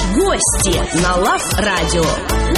Гости на Лав-радио.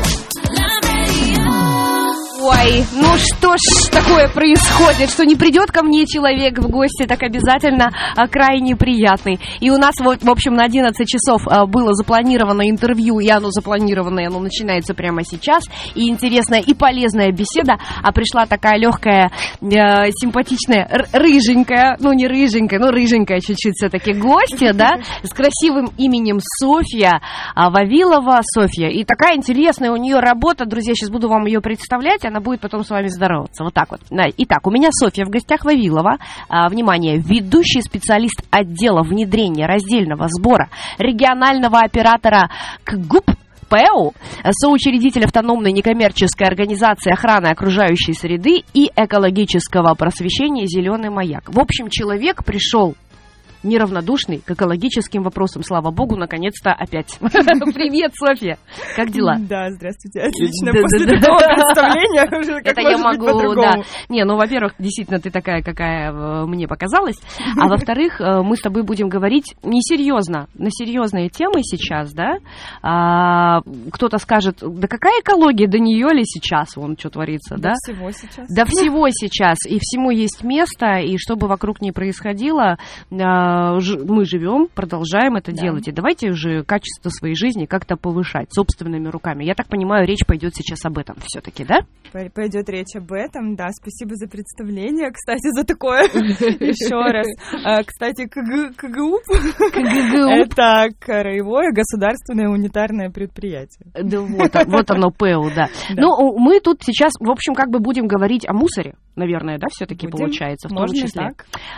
Ой, ну что ж такое происходит, что не придет ко мне человек в гости, так обязательно крайне приятный. И у нас, в общем, на 11 часов было запланировано интервью, и оно запланированное, оно начинается прямо сейчас. И интересная, и полезная беседа. А пришла такая легкая, симпатичная, рыженькая, ну не рыженькая, но рыженькая чуть-чуть все-таки гостья, да, с красивым именем Софья Вавилова. Софья. И такая интересная у нее работа, друзья, сейчас буду вам ее представлять. Она будет потом с вами здороваться. Вот так вот. Итак, у меня Софья в гостях Вавилова. Внимание, ведущий специалист отдела внедрения раздельного сбора регионального оператора КГУП ПЭУ, соучредитель автономной некоммерческой организации охраны окружающей среды и экологического просвещения «Зеленый маяк». В общем, человек пришел неравнодушный к экологическим вопросам. Слава богу, наконец-то опять. Привет, Софья. Как дела? Да, здравствуйте. Отлично. После такого представления уже как может быть по-другому. Не, ну, во-первых, действительно, ты такая, какая мне показалась. А во-вторых, мы с тобой будем говорить несерьезно, на серьезные темы сейчас, да? Кто-то скажет, да какая экология, до нее ли сейчас вон что творится, да? До всего сейчас. До всего сейчас. И всему есть место, и что бы вокруг ни происходило, мы живем, продолжаем это делать. И давайте уже качество своей жизни как-то повышать собственными руками. Я так понимаю, речь пойдет сейчас об этом все-таки, да? Пойдет речь об этом, да. Спасибо за представление, кстати, за такое. Еще раз. Кстати, КГУП — это краевое государственное унитарное предприятие. Да вот оно, ПЭУ, да. Ну, мы тут сейчас, в общем, как бы будем говорить о мусоре, наверное, да, все-таки получается, в том числе.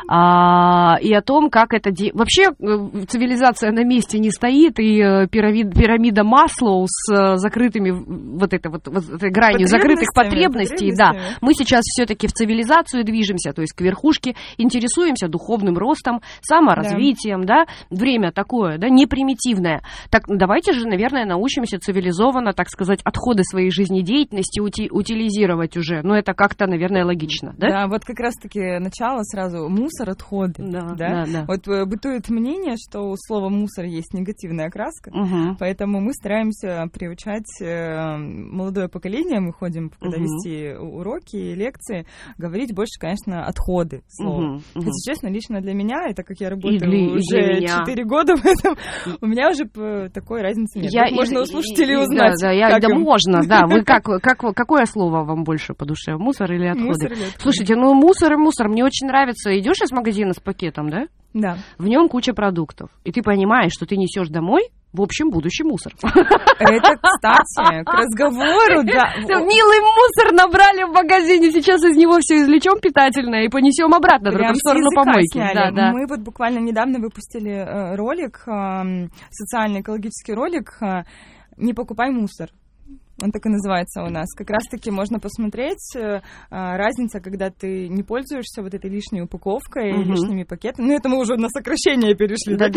И о том, как это... Вообще цивилизация на месте не стоит, и пирамида Маслоу с закрытыми вот этой гранью закрытых потребностей, да. Мы сейчас все-таки в цивилизацию движемся, то есть к верхушке, интересуемся духовным ростом, саморазвитием, да. Время такое, да, не примитивное. Так давайте же, наверное, научимся цивилизованно, так сказать, отходы своей жизнедеятельности утилизировать уже. Ну, это как-то, наверное, логично, да? Да, вот как раз-таки начало сразу мусор, отходы, да. Вот бытует мнение, что у слова «мусор» есть негативная окраска, поэтому мы стараемся приучать молодое поколение, мы ходим, когда вести уроки, лекции, говорить больше, конечно, отходы слова. Хотя, честно, лично для меня, это как я работаю уже 4 года в этом, у меня уже такой разницы нет. Можно у слушателей узнать. Да, можно, да. Вы какое слово вам больше по душе, мусор или отходы? Мусор или отходы. Слушайте, ну мусор и мусор, мне очень нравится. Идешь из магазина с пакетом, да? Да. В нем куча продуктов. И ты понимаешь, что ты несешь домой, в общем, будущий мусор. Это, кстати, к разговору, да. Милый мусор набрали в магазине, сейчас из него все извлечем питательное и понесем обратно, только в сторону помойки. Да. Мы вот буквально недавно выпустили ролик, социальный экологический ролик «Не покупай мусор». Он так и называется у нас. Как раз-таки можно посмотреть разница, когда ты не пользуешься вот этой лишней упаковкой, лишними пакетами. Ну, это мы уже на сокращение перешли. Да.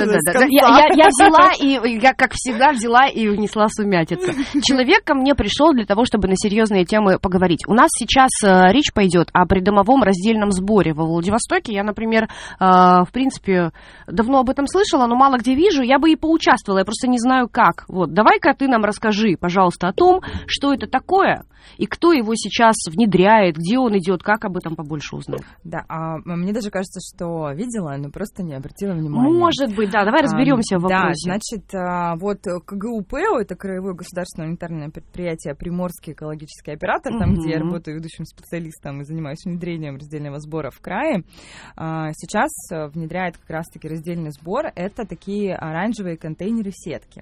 Я взяла, и я, как всегда, взяла и внесла сумятицу. Человек ко мне пришел для того, чтобы на серьезные темы поговорить. У нас сейчас речь пойдет о придомовом раздельном сборе во Владивостоке. Я, например, в принципе, давно об этом слышала, но мало где вижу. Я бы и поучаствовала, я просто не знаю как. Вот, давай-ка ты нам расскажи, пожалуйста, о том, что это такое и кто его сейчас внедряет, где он идет, как об этом побольше узнать. Да, мне даже кажется, что видела, но просто не обратила внимания. Может быть, да, давай разберемся в вопросе. Да, значит, вот КГУП, это Краевое государственное унитарное предприятие Приморский экологический оператор, там, где я работаю ведущим специалистом и занимаюсь внедрением раздельного сбора в крае, сейчас внедряет как раз-таки раздельный сбор. Это такие оранжевые контейнеры-сетки.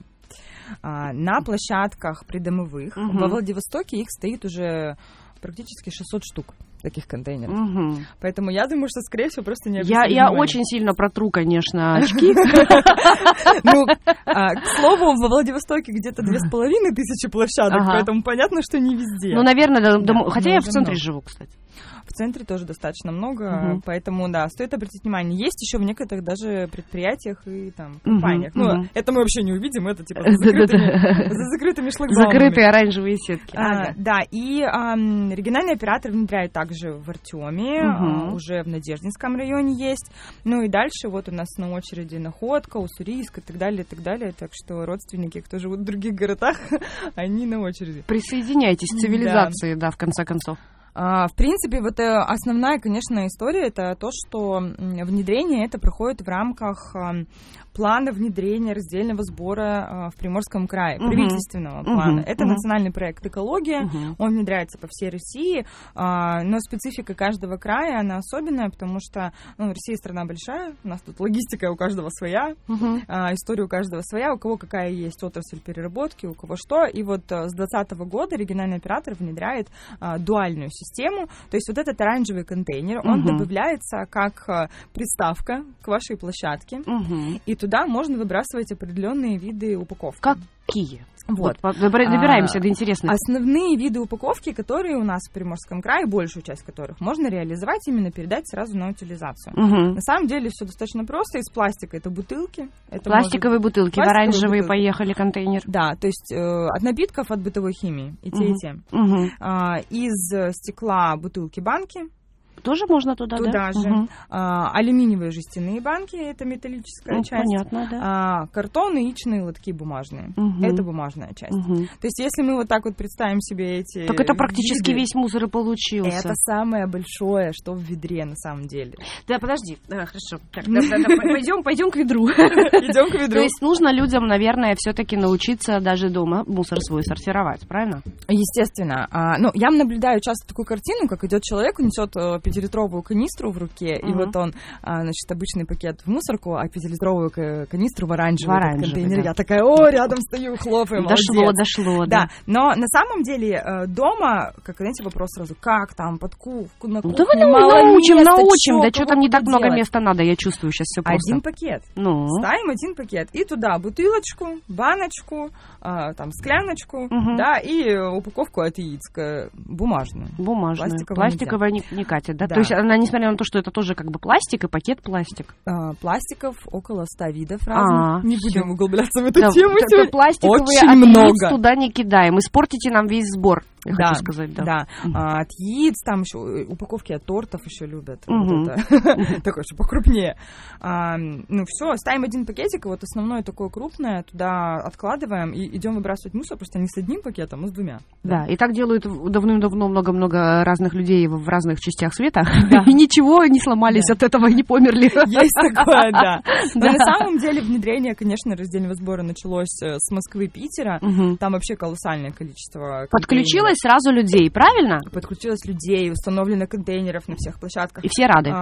На площадках придомовых. Во Владивостоке их стоит уже практически 600 штук, таких контейнеров. Поэтому я думаю, что, скорее всего, просто не обратили Я очень сильно протру, конечно, очки. Ну, к слову, во Владивостоке где-то 2500 площадок, поэтому понятно, что не везде. Ну, наверное, хотя я в центре живу, кстати. В центре тоже достаточно много, поэтому, да, стоит обратить внимание. Есть еще в некоторых даже предприятиях и там компаниях. Ну, это мы вообще не увидим, это типа за закрытыми шлагбаумами. Закрытые оранжевые сетки. Да, и региональный оператор внедряет также в Артеме, уже в Надеждинском районе есть. Ну и дальше вот у нас на очереди Находка, Уссурийск и так далее, и так далее. Так что родственники, кто живут в других городах, они на очереди. Присоединяйтесь к цивилизации, да, в конце концов. В принципе, вот основная, конечно, история — это то, что внедрение это проходит в рамках плана внедрения раздельного сбора в Приморском крае, правительственного плана. Это национальный проект «Экология», он внедряется по всей России, но специфика каждого края, она особенная, потому что Россия страна большая, у нас тут логистика у каждого своя, история у каждого своя, у кого какая есть отрасль переработки, у кого что. И вот с 2020 года региональный оператор внедряет дуальную систему, то есть вот этот оранжевый контейнер, он добавляется как приставка к вашей площадке, и туда можно выбрасывать определенные виды упаковки. Какие? Вот. Добираемся до интересных. Основные виды упаковки, которые у нас в Приморском крае, большую часть которых можно реализовать, именно передать сразу на утилизацию. На самом деле все достаточно просто. Из пластика это бутылки. Пластиковые бутылки, в оранжевые поехали контейнер. Да, то есть от напитков, от бытовой химии, и те, и те. Из стекла бутылки-банки. Тоже можно туда, да? Туда же. Алюминиевые жестяные банки, это металлическая часть. Понятно, да. Картон и яичные лотки бумажные. Это бумажная часть. То есть если мы вот так вот представим себе эти так это практически весь мусор и получился. Это самое большое, что в ведре на самом деле. Да, подожди. Хорошо. Пойдем к ведру. Идем к ведру. То есть нужно людям, наверное, все-таки научиться даже дома мусор свой сортировать, правильно? Естественно. Я наблюдаю часто такую картину, как идет человек, несет 5-литровую канистру в руке, и вот он, обычный пакет в мусорку, а 5-литровую канистру в оранжевый контейнер. Да. Я такая, рядом стою, хлопаю, молодец. Дошло, да. Но на самом деле дома, как, знаете, вопрос сразу, как там, под на кухне, научим, да что там не так много места надо, я чувствую сейчас все просто. Один пакет. Ставим один пакет, и туда бутылочку, баночку, скляночку, да, и упаковку от яиц, бумажную. Пластиковая не катит. Да? То есть она, несмотря на то, что это тоже как бы пластик и пакет пластик. Пластиков около 100 видов разных. Не будем углубляться в эту тему. Пластиковые очень много. Туда не кидаем. Испортите нам весь сбор. Я хочу сказать, да. От яиц, там еще упаковки от тортов еще любят. Такое, что покрупнее. Все, ставим один пакетик, вот основное такое крупное, туда откладываем и идем выбрасывать мусор, просто не с одним пакетом, а с двумя. Да, и так делают давным-давно много-много разных людей в разных частях света, и ничего не сломались от этого, не померли. Есть такое, да. Но на самом деле внедрение, конечно, раздельного сбора началось с Москвы, Питера. Там вообще колоссальное количество. Подключилось сразу людей, правильно? Подключилось людей, установлено контейнеров на всех площадках. И все рады.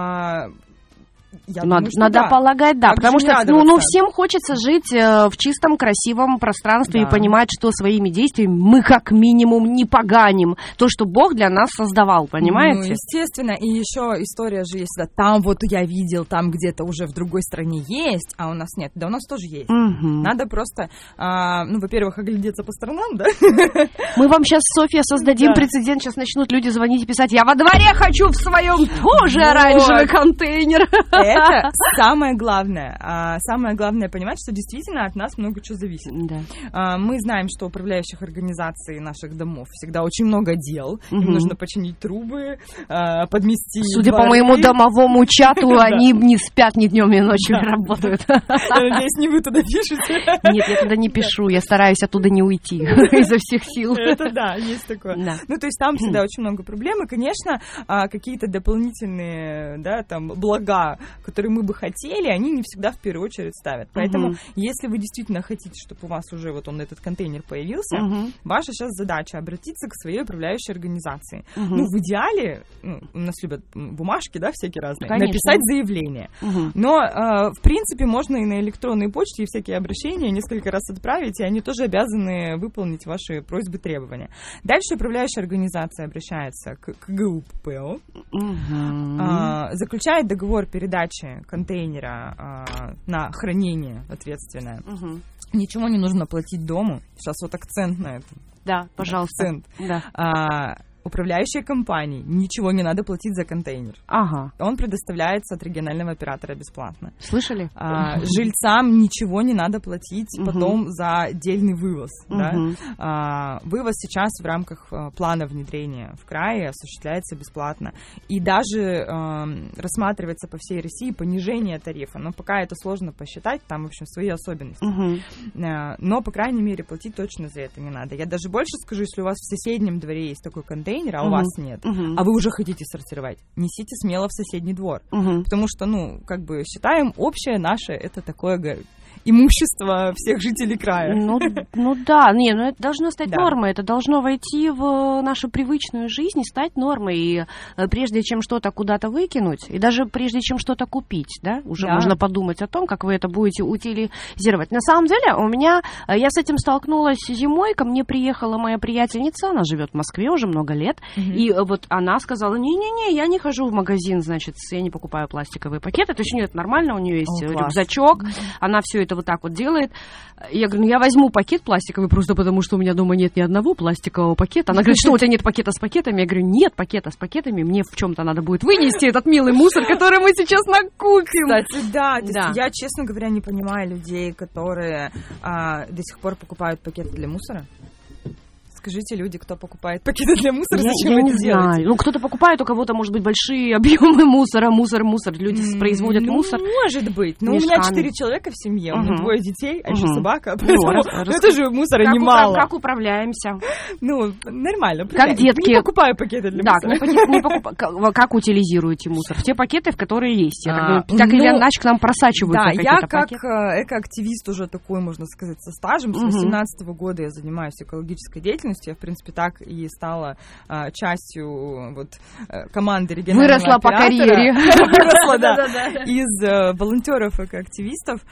Надо полагать, да, потому что всем хочется жить в чистом, красивом пространстве и понимать, что своими действиями мы как минимум не поганим то, что Бог для нас создавал, понимаете? Естественно, и еще история же есть, там вот я видел, там где-то уже в другой стране есть, а у нас нет, да у нас тоже есть. Надо просто, во-первых, оглядеться по сторонам, да? Мы вам сейчас, Софья, создадим прецедент, сейчас начнут люди звонить и писать, я во дворе хочу в своем тоже оранжевый контейнер. Это самое главное. Самое главное понимать, что действительно от нас много чего зависит. Да. Мы знаем, что у управляющих организаций наших домов всегда очень много дел. Им нужно починить трубы, подмести Судя дворы. По моему домовому чату, они не спят ни днем, ни ночью, работают. Я надеюсь, не вы туда пишете. Нет, я туда не пишу, я стараюсь оттуда не уйти изо всех сил. Это да, есть такое. То есть там всегда очень много проблем, и, конечно, какие-то дополнительные, блага, которые мы бы хотели, они не всегда в первую очередь ставят. Поэтому, если вы действительно хотите, чтобы у вас уже этот контейнер появился, ваша сейчас задача обратиться к своей управляющей организации. В идеале, у нас любят бумажки, всякие разные, конечно. Написать заявление. Но, в принципе, можно и на электронной почте и всякие обращения несколько раз отправить, и они тоже обязаны выполнить ваши просьбы, требования. Дальше управляющая организация обращается к ГУППО, заключает договор передачи контейнера на хранение ответственное. Ничего не нужно платить дому. Сейчас акцент на этом. Да, пожалуйста. Акцент. Да. Управляющей компании ничего не надо платить за контейнер. Ага. Он предоставляется от регионального оператора бесплатно. Слышали? Жильцам ничего не надо платить потом за отдельный вывоз. Да? Вывоз сейчас в рамках плана внедрения в крае осуществляется бесплатно. И даже рассматривается по всей России понижение тарифа. Но пока это сложно посчитать, там, в общем, свои особенности. Но, по крайней мере, платить точно за это не надо. Я даже больше скажу, если у вас в соседнем дворе есть такой контейнер, а у вас нет, а вы уже хотите сортировать, несите смело в соседний двор. Потому что, считаем, общее наше, это такое имущество всех жителей края. Это должно стать нормой, это должно войти в нашу привычную жизнь и стать нормой. И прежде чем что-то куда-то выкинуть, и даже прежде чем что-то купить, да, уже можно подумать о том, как вы это будете утилизировать. На самом деле, я с этим столкнулась зимой, ко мне приехала моя приятельница, она живет в Москве уже много лет, и вот она сказала, не-не-не, я не хожу в магазин, значит, я не покупаю пластиковые пакеты, то есть у нее это нормально, у нее есть рюкзачок, она все это вот так вот делает. Я говорю, я возьму пакет пластиковый просто потому, что у меня дома нет ни одного пластикового пакета. Она говорит, что у тебя нет пакета с пакетами? Я говорю, нет пакета с пакетами, мне в чем-то надо будет вынести этот милый мусор, который мы сейчас накупим. Кстати, да. Я, честно говоря, не понимаю людей, которые до сих пор покупают пакеты для мусора. Скажите, люди, кто покупает пакеты для мусора, зачем я это не делать? знаю. Кто-то покупает, у кого-то, может быть, большие объемы мусора. Люди производят мусор. Может быть. Но у меня 4 человека в семье, у меня 2 детей, а еще собака. Это же мусора немало. Как управляемся? Нормально. Как детки. Не покупаю пакеты для мусора. Как утилизируете мусор? Те пакеты, в которые есть. Так или иначе к нам просачиваются какие-то пакеты. Да, я как экоактивист уже такой, можно сказать, со стажем. С 2018 года я занимаюсь экологической деятельностью. Я, в принципе, так и стала частью команды регионального оператора. Выросла по карьере. Выросла, да. Из волонтеров и активистов.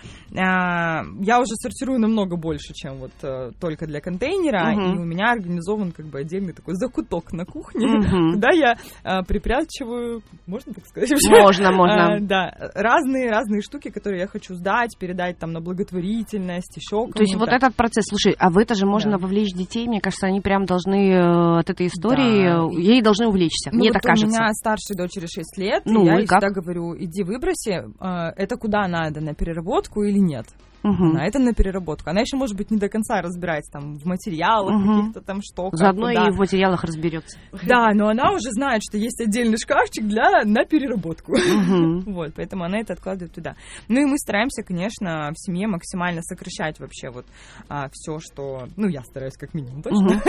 Я уже сортирую намного больше, чем только для контейнера. И у меня организован отдельный такой закуток на кухне, куда я припрячиваю, можно так сказать? Можно. Да, разные штуки, которые я хочу сдать, передать там на благотворительность, еще кому-то. То есть вот этот процесс, слушай, а в это же можно вовлечь детей, мне кажется, они прям должны от этой истории, ей должны увлечься, мне так кажется. У меня старшей дочери 6 лет, и я ей всегда говорю, иди выброси, это куда надо, на переработку или нет? Это на переработку. Она еще, может быть, не до конца разбирается в материалах, каких-то там что. Заодно и в материалах разберется. Да, но она уже знает, что есть отдельный шкафчик на переработку. Поэтому она это откладывает туда. И мы стараемся, конечно, в семье максимально сокращать вообще все, что... я стараюсь как минимум, точно.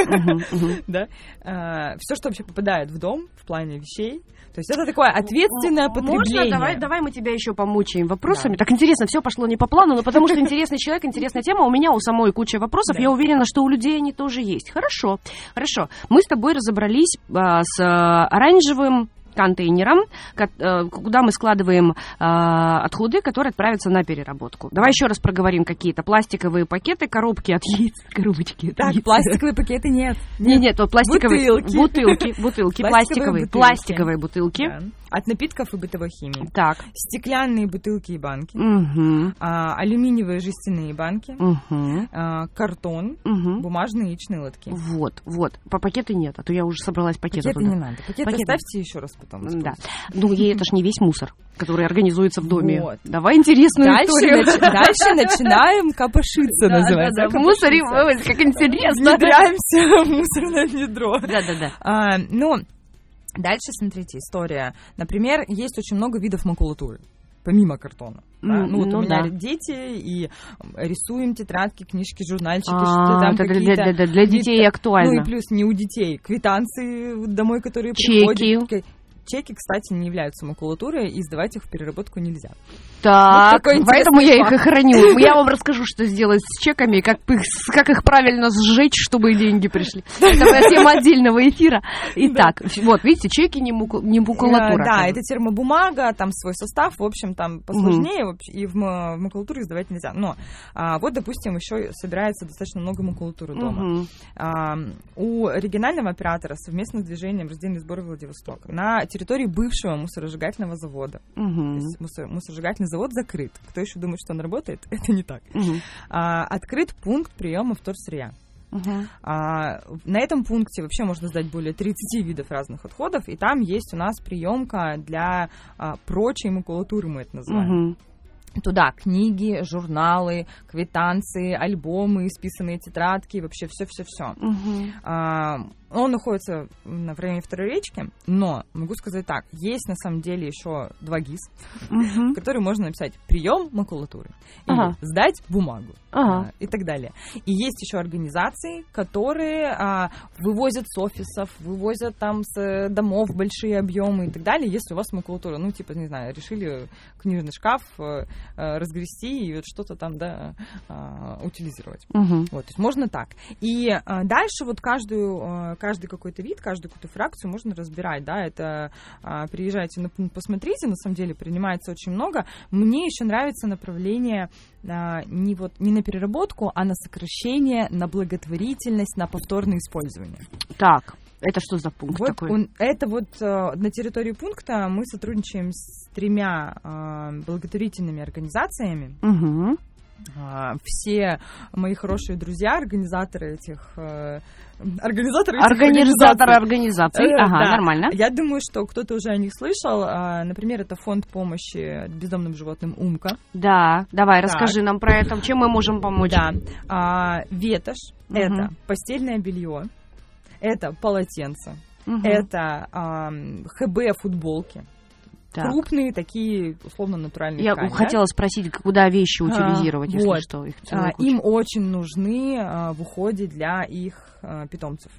Все, что вообще попадает в дом в плане вещей. То есть это такое ответственное потребление. Можно? Давай мы тебя еще помучаем вопросами. Так интересно, все пошло не по плану, но потому что интересный человек, интересная тема. У меня у самой куча вопросов. Я уверена, что у людей они тоже есть. Хорошо. Мы с тобой разобрались с оранжевым контейнером, куда мы складываем отходы, которые отправятся на переработку. Давай еще раз проговорим какие-то пластиковые пакеты, коробки от яиц, коробочки от яиц. Пластиковые пакеты нет. Нет, пластиковые бутылки, пластиковые бутылки. Да. От напитков и бытовой химии. Так. Стеклянные бутылки и банки. Алюминиевые жестяные банки. Картон. Бумажные яичные лотки. Вот. Пакеты нет, а то я уже собралась пакеты туда. Не надо. Пакеты оставьте еще раз потом. Да. Это ж не весь мусор, который организуется в доме. Давай интересную историю. Дальше начинаем копошиться, называется. В мусоре, как интересно. Внедряемся в мусорное ведро. Да. Дальше, смотрите, история. Например, есть очень много видов макулатуры, помимо картона. У меня дети, и рисуем тетрадки, книжки, журнальчики, что-то там какие-то... Для детей актуально. И плюс не у детей. Квитанции домой, которые приходят. Чеки, кстати, не являются макулатурой, и сдавать их в переработку нельзя. Так, поэтому я их и храню. Я вам расскажу, что сделать с чеками, как их правильно сжечь, чтобы деньги пришли. Это тема отдельного эфира. Итак, видите, чеки не макулатура. Да, это термобумага, там свой состав, в общем, там посложнее, и в макулатуру сдавать нельзя. Но допустим, еще собирается достаточно много макулатуры дома. У регионального оператора совместно с движением «Раздельный сбор Владивосток» на территории бывшего мусоросжигательного завода. То есть мусоросжигательный завод закрыт. Кто еще думает, что он работает? Это не так. Открыт пункт приема вторсырья. На этом пункте вообще можно сдать более 30 видов разных отходов, и там есть у нас приемка для прочей макулатуры, мы это называем. Туда книги, журналы, квитанции, альбомы, исписанные тетрадки, вообще все-все-все. Он находится в районе Второй речки, но могу сказать так, есть на самом деле еще 2 ГИС, в которые можно написать прием макулатуры, или сдать бумагу и так далее. И есть еще организации, которые вывозят с офисов, вывозят там с домов большие объемы и так далее, если у вас макулатура, ну типа, не знаю, решили книжный шкаф разгрести и вот что-то там, да, утилизировать. Вот, то есть можно так. И дальше вот каждый какой-то вид, каждую какую-то фракцию можно разбирать, да, это приезжайте на пункт, посмотрите, на самом деле принимается очень много. Мне еще нравится направление не на переработку, а на сокращение, на благотворительность, на повторное использование. Так, это что за пункт такой? Это вот на территории пункта мы сотрудничаем с 3 благотворительными организациями. Все мои хорошие друзья, организаторы этих организаций. Ага, да. Нормально. Я думаю, что кто-то уже о них слышал. Например, это фонд помощи бездомным животным «Умка». Да, давай, расскажи нам про это. Чем мы можем помочь? Да. Ветошь – это постельное белье, это полотенце, это ХБ-футболки. Так. Крупные такие, условно, натуральные ткани. Я хотела спросить, куда вещи утилизировать, если вот. Что. Их им очень нужны в уходе для их питомцев.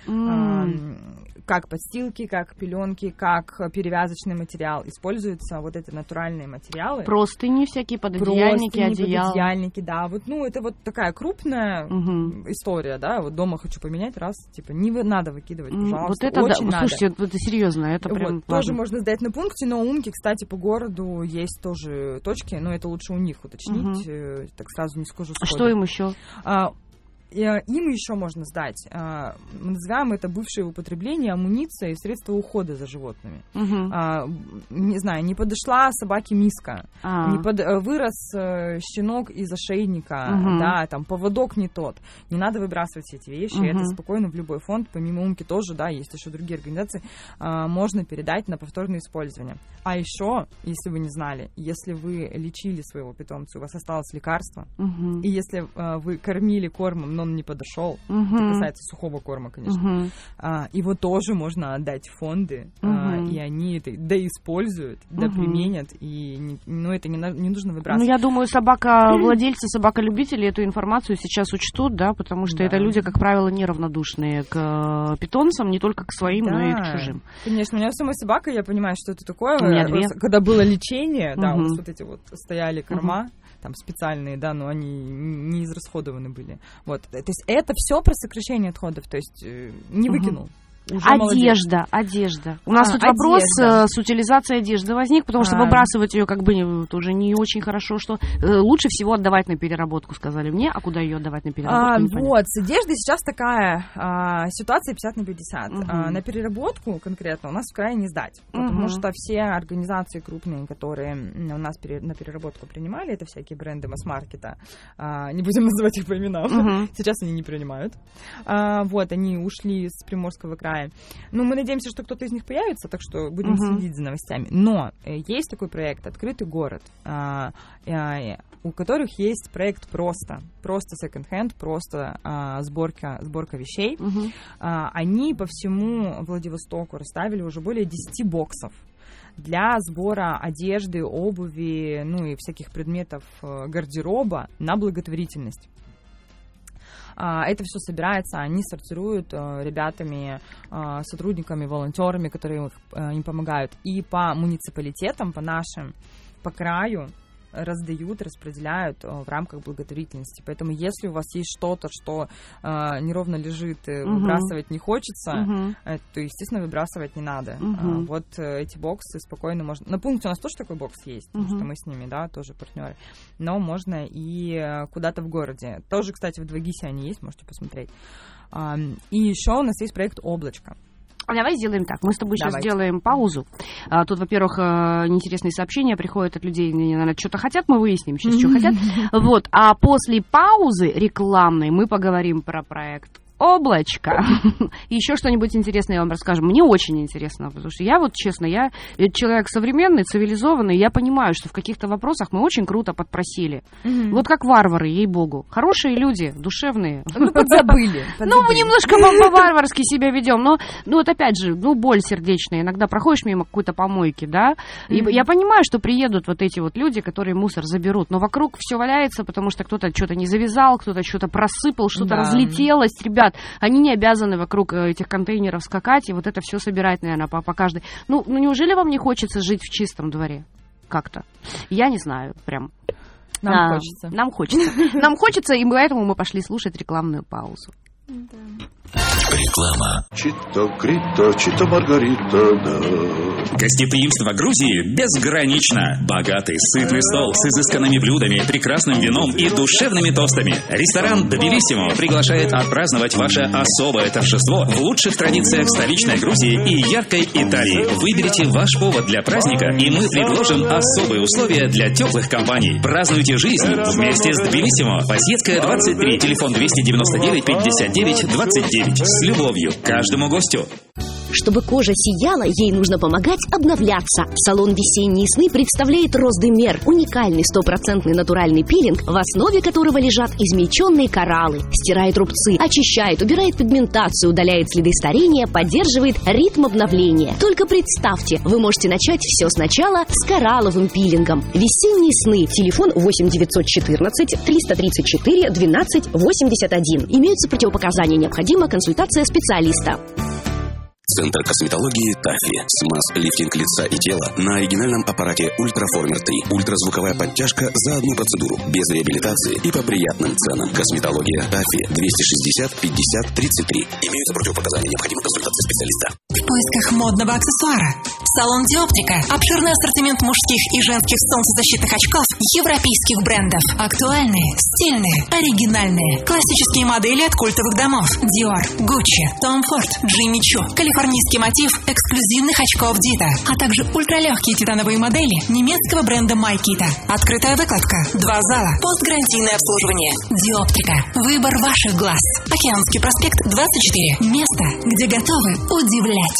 Как подстилки, как пеленки, как перевязочный материал. Используются вот эти натуральные материалы. Простыни всякие, пододеяльники, одеяла. Пододеяльники, да. Вот, ну, это вот такая крупная история, да. Вот дома хочу поменять, раз, типа, не надо выкидывать, пожалуйста. Вот это, очень да, надо. Слушайте, это серьезно, это прям вот, тоже можно сдать на пункте, но у Умки, кстати, по городу есть тоже точки, но это лучше у них уточнить, так сразу не скажу сходу. Что им еще? Им еще можно сдать, мы называем это бывшее в употреблении амуниция и средства ухода за животными. Не знаю, не подошла собаке миска, вырос щенок из ошейника, да, там поводок не тот. Не надо выбрасывать все эти вещи, это спокойно в любой фонд, помимо Умки тоже, да, есть еще другие организации, можно передать на повторное использование. А еще, если вы не знали, если вы лечили своего питомца, у вас осталось лекарство, и если вы кормили кормом, но он не подошел, это касается сухого корма, конечно, его тоже можно отдать в фонды, и они это доиспользуют, доприменят, и это не нужно выбрасывать. Ну, я думаю, собака-владельцы, собака-любители эту информацию сейчас учтут, да, потому что это люди, как правило, неравнодушные к питомцам, не только к своим, но и к чужим. Конечно, у меня самой собака, я понимаю, что это такое. У меня 2. Когда было лечение, да, у нас вот эти вот стояли корма, там специальные, да, но они не израсходованы были. Вот. То есть это все про сокращение отходов, то есть не выкинул. Одежда. У нас тут вопрос с утилизацией одежды возник, потому что выбрасывать ее как бы тоже не очень хорошо, что лучше всего отдавать на переработку, сказали мне, а куда ее отдавать на переработку? Вот, с одеждой сейчас такая ситуация 50/50. На переработку конкретно у нас в крае не сдать, потому что все организации крупные, которые у нас на переработку принимали, это всякие бренды масс-маркета, не будем называть их по именам, сейчас они не принимают. Вот, они ушли с Приморского края. Ну, мы надеемся, что кто-то из них появится, так что будем следить за новостями. Но есть такой проект «Открытый город», у которых есть проект просто секонд-хенд, просто сборка вещей. Они по всему Владивостоку расставили уже более 10 боксов для сбора одежды, обуви, ну и всяких предметов гардероба на благотворительность. Это все собирается, они сортируют ребятами, сотрудниками, волонтерами, которые им помогают. И по муниципалитетам, по нашим, по краю раздают, распределяют в рамках благотворительности. Поэтому если у вас есть что-то, что неровно лежит, выбрасывать не хочется, то, естественно, выбрасывать не надо. Вот эти боксы спокойно можно... На пункте у нас тоже такой бокс есть, потому что мы с ними, да, тоже партнеры. Но можно и куда-то в городе. Тоже, кстати, в 2 ГИСе они есть, можете посмотреть. И еще у нас есть проект «Облачко». Давай сделаем так. Мы с тобой сейчас сделаем паузу. Тут, во-первых, неинтересные сообщения приходят от людей, наверное, что-то хотят, мы выясним сейчас, что хотят. Вот. А после паузы рекламной мы поговорим про проект «Облачко». Еще что-нибудь интересное я вам расскажу. Мне очень интересно, потому что я вот, честно, я человек современный, цивилизованный, я понимаю, что в каких-то вопросах мы очень круто подпросили. Вот как варвары, ей-богу. Хорошие люди, душевные. Ну, подзабыли. Ну, мы немножко по-варварски себя ведем. Но вот опять же, боль сердечная. Иногда проходишь мимо какой-то помойки, да, и я понимаю, что приедут вот эти вот люди, которые мусор заберут, но вокруг все валяется, потому что кто-то что-то не завязал, кто-то что-то просыпал, что-то разлетелось. Ребят, они не обязаны вокруг этих контейнеров скакать и вот это все собирать, наверное, по каждой. Ну, неужели вам не хочется жить в чистом дворе? Как-то. Я не знаю, прям. Нам хочется. Нам хочется. Нам хочется, и поэтому мы пошли слушать рекламную паузу. Реклама. Чито Маргарита, да. Гостеприимство Грузии безгранично. Богатый, сытный стол с изысканными блюдами, прекрасным вином и душевными тостами. Ресторан «Тбилиссимо» приглашает отпраздновать ваше особое торжество в лучших традициях столичной Грузии и яркой Италии. Выберите ваш повод для праздника, и мы предложим особые условия для теплых компаний. Празднуйте жизнь вместе с «Тбилиссимо». Пассиетская, 23, телефон 299 59 29. С любовью к каждому гостю. Чтобы кожа сияла, ей нужно помогать обновляться. Салон «Весенние сны» представляет Роздемер, уникальный 100% натуральный пилинг, в основе которого лежат измельченные кораллы. Стирает рубцы, очищает, убирает пигментацию, удаляет следы старения, поддерживает ритм обновления. Только представьте, вы можете начать все сначала с коралловым пилингом. «Весенние сны». Телефон 8 914 334 12 81. Имеются противопоказания. Необходима консультация специалиста. Центр косметологии «Тафи». Смаз, лифтинг лица и тела на оригинальном аппарате «Ультраформер 3». Ультразвуковая подтяжка за одну процедуру. Без реабилитации и по приятным ценам. Косметология «Тафи». 260 50 33. Имеются противопоказания. Необходима консультация специалиста. В поисках модного аксессуара. Салон «Диоптика». Обширный ассортимент мужских и женских солнцезащитных очков европейских брендов. Актуальные, стильные, оригинальные. Классические модели от культовых домов. Dior, Gucci, Tom Ford, Jimmy Choo. Калифорнийский мотив эксклюзивных очков Дита, а также ультралегкие титановые модели немецкого бренда Майкита. Открытая выкладка, 2 зала, постгарантийное обслуживание. Диоптика. Выбор ваших глаз. Океанский проспект 24. Место, где готовы удивлять.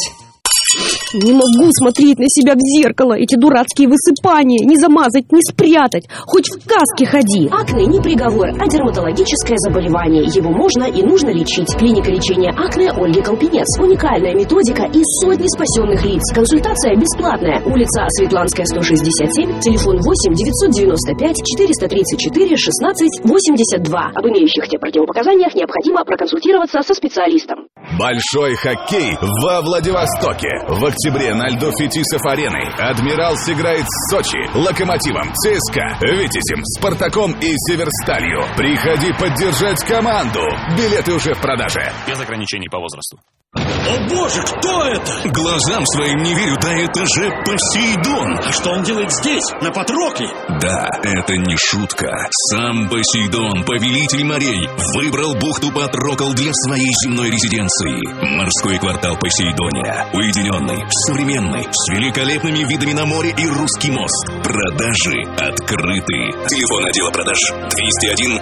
Не могу смотреть на себя в зеркало. Эти дурацкие высыпания. Не замазать, не спрятать. Хоть в каске ходи. Акне не приговор, а дерматологическое заболевание. Его можно и нужно лечить. Клиника лечения акне Ольги Колпинец. Уникальная методика и сотни спасенных лиц. Консультация бесплатная. Улица Светланская, 167. Телефон 8 995 434 16 82. Об имеющих те противопоказаниях необходимо проконсультироваться со специалистом. Большой хоккей во Владивостоке. В октябре на льду Фетисов-арены «Адмирал» сыграет с Сочи, Локомотивом, ЦСКА, Витязем, Спартаком и Северсталью. Приходи поддержать команду. Билеты уже в продаже. Без ограничений по возрасту. О боже, кто это? Глазам своим не верю, да это же Посейдон. А что он делает здесь, на Патрокле? Да, это не шутка. Сам Посейдон, повелитель морей, выбрал бухту Патрокл для своей земной резиденции. Морской квартал Посейдония. Уединенный, современный, с великолепными видами на море и русский мост. Продажи открыты. Телефон отдела продаж 201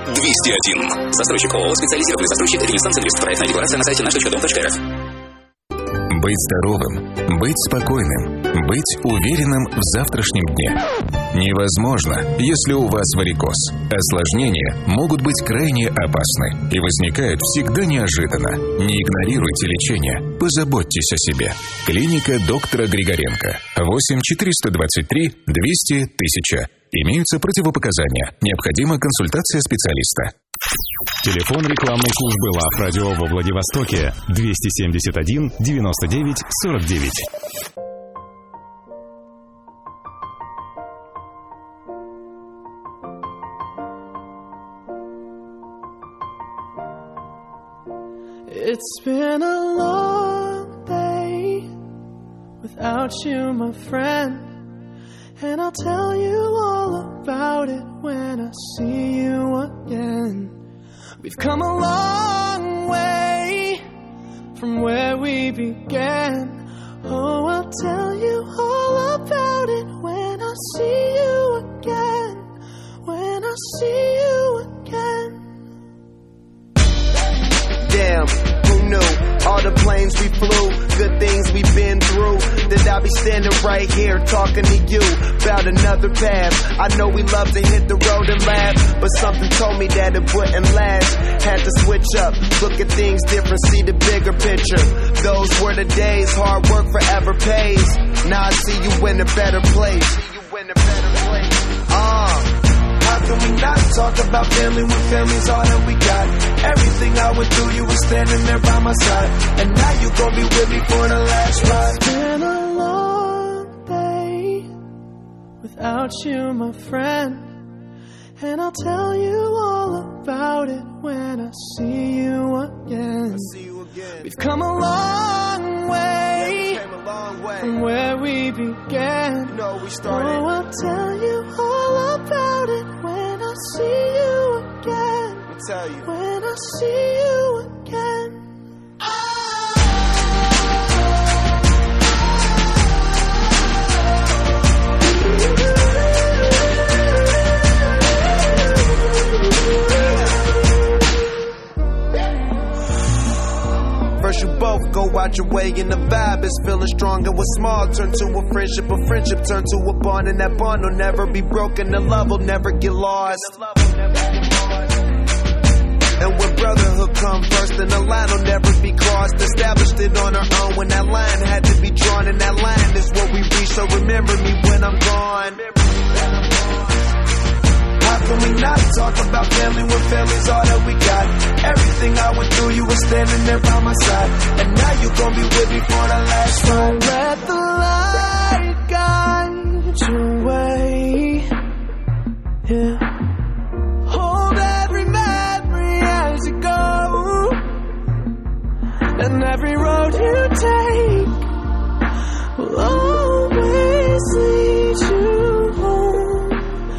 7201. Застройщик ООО «Специализированный застройщик Ренессанс Инвест». Проектная декларация на сайте наш.дом.рф. Быть здоровым, быть спокойным, быть уверенным в завтрашнем дне. Невозможно, если у вас варикоз. Осложнения могут быть крайне опасны и возникают всегда неожиданно. Не игнорируйте лечение, позаботьтесь о себе. Клиника доктора Григоренко. 8 423 200 1000. Имеются противопоказания. Необходима консультация специалиста. Телефон рекламной службы ЛАФ Радио во Владивостоке 271 99 49. It's been a long day without you, my friend. And I'll tell you all about it when I see you again. We've come a long way from where we began. Oh, I'll tell you all about it when I see you again. When I see you again. Damn, who knew? All the planes we flew, good things we've been through. That I'll be standing right here talking to you about another path. I know we love to hit the road and laugh, but something told me that it wouldn't last. Had to switch up, look at things different, see the bigger picture. Those were the days, hard work forever pays. Now I see you in a better place. How can we not talk about family when family's all that we got? Everything I went through, you were standing there by my side. And now you gon' be with me for the last ride. It's been a long day without you, my friend. And I'll tell you all about it when I see you again. We've come a long way from where we began. Oh, I'll tell you all about it when I see you again. When I see you again. First you both go out your way and the vibe is feeling strong. And what's small turn to a friendship turn to a bond. And that bond will never be broken, the love will never get lost. And when brotherhood come first, then the line will never be crossed. Established it on our own when that line had to be drawn. And that line is what we reach, so remember me when I'm gone. How can we not talk about family when family's all that we got? Everything I went through, you were standing there by my side. And now you gon' be with me for the last ride. Let the light guide your way. Yeah. Hold every memory as you go. And every road you take will always lead you home.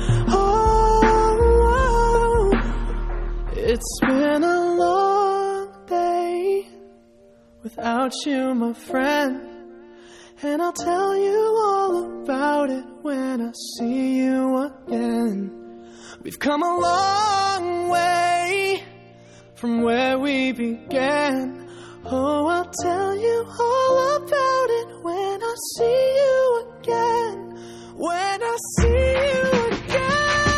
Oh, it's been a long day without you, my friend. And I'll tell you all about it when I see you again. We've come a long way from where we began. Oh, I'll tell you all about it when I see you again. When I see you again.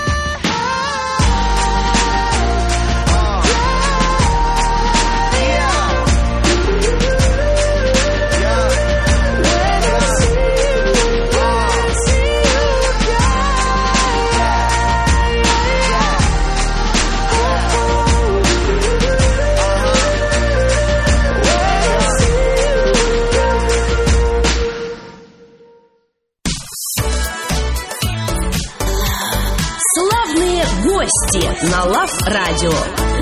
Гости на Love Radio.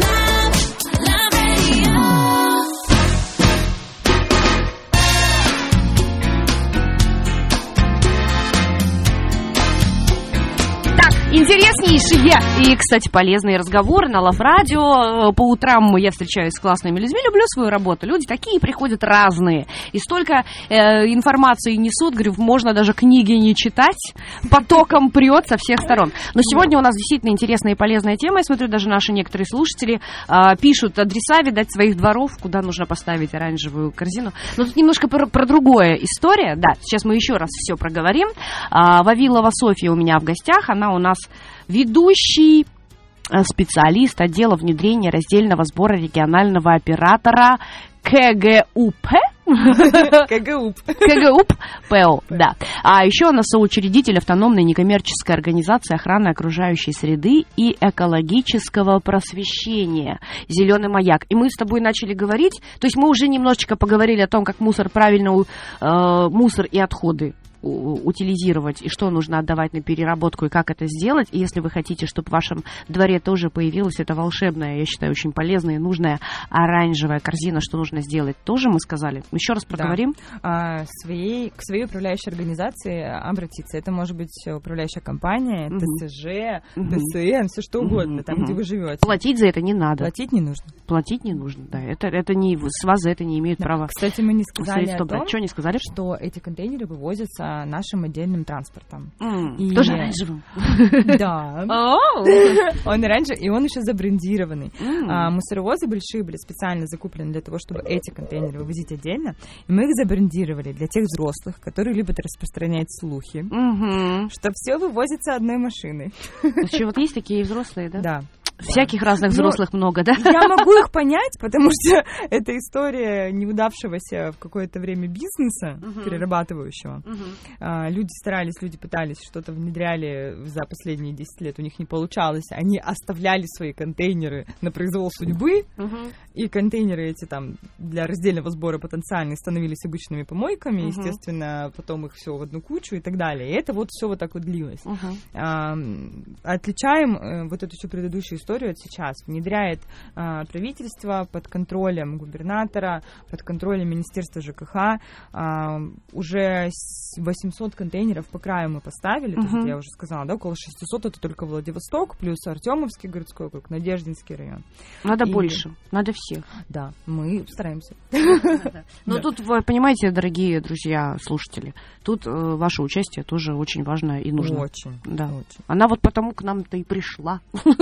Интереснейшие и, кстати, полезные разговоры на Love Radio. По утрам я встречаюсь с классными людьми, люблю свою работу. Люди такие приходят разные. И столько информации несут, говорю, можно даже книги не читать. Потоком прет со всех сторон. Но сегодня у нас действительно интересная и полезная тема. Я смотрю, даже наши некоторые слушатели пишут адреса, видать, своих дворов, куда нужно поставить оранжевую корзину. Но тут немножко про другое история. Да, сейчас мы еще раз все проговорим. Вавилова Софья у меня в гостях. Она у нас ведущий специалист отдела внедрения раздельного сбора регионального оператора КГУП. КГУП ПО, да. А еще она соучредитель автономной некоммерческой организации охраны окружающей среды и экологического просвещения «Зеленый маяк». И мы с тобой начали говорить, то есть мы уже немножечко поговорили о том, как мусор правильно, мусор и отходы утилизировать и что нужно отдавать на переработку и как это сделать. И если вы хотите, чтобы в вашем дворе тоже появилась эта волшебная, я считаю, очень полезная и нужная оранжевая корзина, что нужно сделать, тоже мы сказали. Еще раз проговорим. К своей управляющей организации обратиться. Это может быть управляющая компания, ТСЖ, ТСН, все что угодно, там, где вы живете. Платить за это не надо. Платить не нужно. Платить не нужно, да. Это не, с вас за это не имеют права. Кстати, мы не сказали о том, что не сказали? Что эти контейнеры вывозятся нашим отдельным транспортом. Тоже оранжевым? Да. Он оранжевый, и он еще забрендированный. Мусоровозы большие были специально закуплены для того, чтобы эти контейнеры вывозить отдельно. И мы их забрендировали для тех взрослых, которые любят распространять слухи, что все вывозится одной машиной. Вообще, вот есть такие взрослые, да? Да. Всяких разных взрослых много, да? Я могу их понять, потому что это история неудавшегося в какое-то время бизнеса, перерабатывающего. Люди пытались, что-то внедряли за последние 10 лет, у них не получалось. Они оставляли свои контейнеры на произвол судьбы, и контейнеры эти там для раздельного сбора потенциально становились обычными помойками, естественно, потом их все в одну кучу и так далее. И это вот все вот так вот длилось. Отличаем вот эту всю предыдущую историю от сейчас. Внедряет правительство под контролем губернатора, под контролем Министерства ЖКХ. Уже 800 контейнеров по краю мы поставили, то есть, я уже сказала, да, около 600 это только Владивосток, плюс Артемовский городской округ, Надеждинский район. Надо больше, надо всех. Да, мы стараемся. Но тут, вы понимаете, дорогие друзья, слушатели, тут ваше участие тоже очень важно и нужно. Очень. Да. Она вот потому к нам-то и пришла.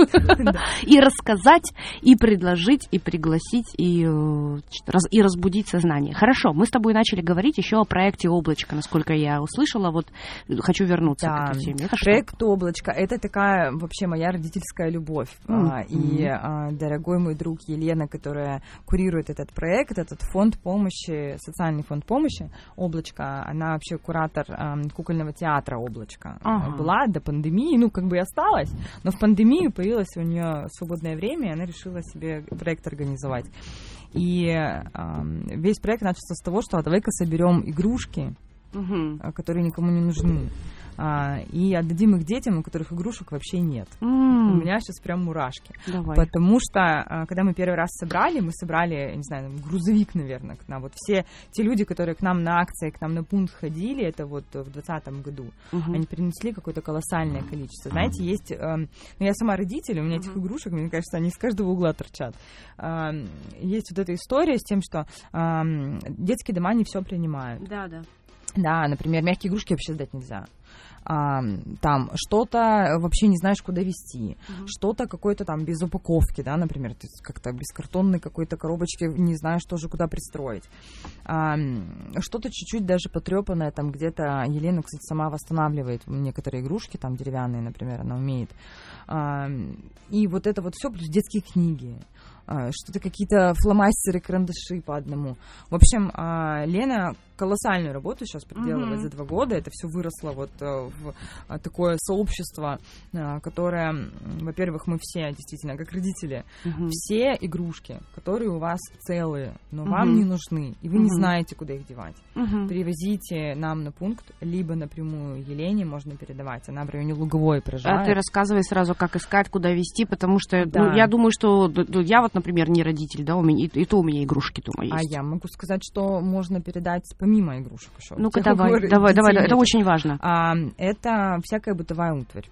И рассказать, и предложить, и пригласить, и разбудить сознание. Хорошо, мы с тобой начали говорить еще о проекте «Облачко», насколько я услышала. Вот хочу вернуться к этой теме. Проект «Облачко» — это такая вообще моя родительская любовь. И дорогой мой друг Елена, которая курирует этот проект, этот фонд помощи, социальный фонд помощи «Облачко», она вообще куратор кукольного театра «Облачко». Была до пандемии, и осталась, но в пандемию появилась у нее свободное время, и она решила себе проект организовать. И весь проект начался с того, что давай-ка соберем игрушки, которые никому не нужны, и отдадим их детям, у которых игрушек вообще нет. У меня сейчас прям мурашки. Давай. Потому что, когда мы первый раз собрали, я не знаю, грузовик, наверное, к нам. Вот все те люди, которые к нам на акции, к нам на пункт ходили, это вот в 2020 году, они принесли какое-то колоссальное количество. Знаете, есть... я сама родитель, у меня этих игрушек, мне кажется, они из каждого угла торчат. Есть вот эта история с тем, что детские дома не все принимают. Да. Да, например, мягкие игрушки вообще сдать нельзя. Там что-то вообще не знаешь, куда везти, что-то какое-то там без упаковки, да, например, ты как-то без картонной какой-то коробочки не знаешь тоже, куда пристроить. Что-то чуть-чуть даже потрепанное, там где-то Елена, кстати, сама восстанавливает некоторые игрушки, там деревянные, например, она умеет. И вот это вот все, плюс детские книги. Что-то какие-то фломастеры, карандаши по одному. В общем, Лена колоссальную работу сейчас проделывает за 2 года. Это все выросло вот в такое сообщество, которое, во-первых, мы все, действительно, как родители, все игрушки, которые у вас целые, но вам не нужны, и вы не знаете, куда их девать, привозите нам на пункт, либо напрямую Елене можно передавать. Она в районе Луговой проживает. А ты рассказывай сразу, как искать, куда везти, потому что я думаю, что я вот, например, не родитель, да, у меня, и то у меня игрушки дома есть. А я могу сказать, что можно передать помимо игрушек еще. Ну-ка, давай, это очень важно. Это всякая бытовая утварь.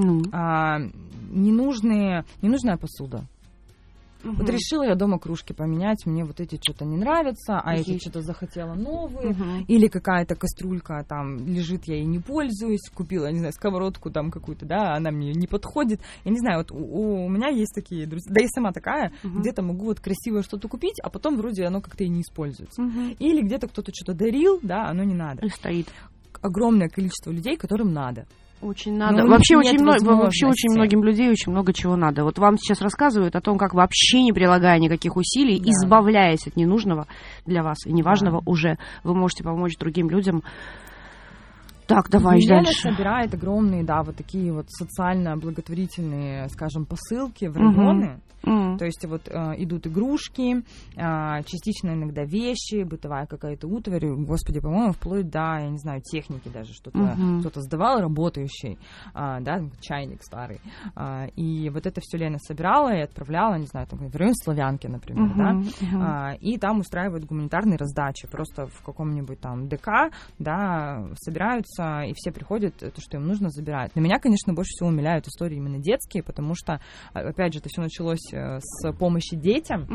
Ненужная посуда. Вот решила я дома кружки поменять, мне вот эти что-то не нравятся, а эти что-то захотела новые, или какая-то кастрюлька там лежит, я ей не пользуюсь, купила, не знаю, сковородку там какую-то, да, она мне не подходит. Я не знаю, вот у меня есть такие друзья, да и сама такая, где-то могу вот красивое что-то купить, а потом вроде оно как-то и не используется. Или где-то кто-то что-то дарил, да, оно не надо. И стоит. Огромное количество людей, которым надо. Очень надо. Вообще очень многим людей очень много чего надо. Вот вам сейчас рассказывают о том, как вообще не прилагая никаких усилий, избавляясь от ненужного для вас и неважного уже, вы можете помочь другим людям. Так, давай Елена дальше. Собирает огромные, вот такие вот социально благотворительные, скажем, посылки в районы. То есть вот идут игрушки, частично иногда вещи, бытовая какая-то утварь, господи, по-моему, вплоть до, я не знаю, техники даже, что-то кто-то сдавал работающий, да, чайник старый. И вот это все Лена собирала и отправляла, не знаю, там, в район Славянки, например, да, и там устраивают гуманитарные раздачи, просто в каком-нибудь там ДК, да, собираются, и все приходят, то, что им нужно, забирают. Но меня, конечно, больше всего умиляют истории именно детские, потому что, опять же, это все началось с помощи детям.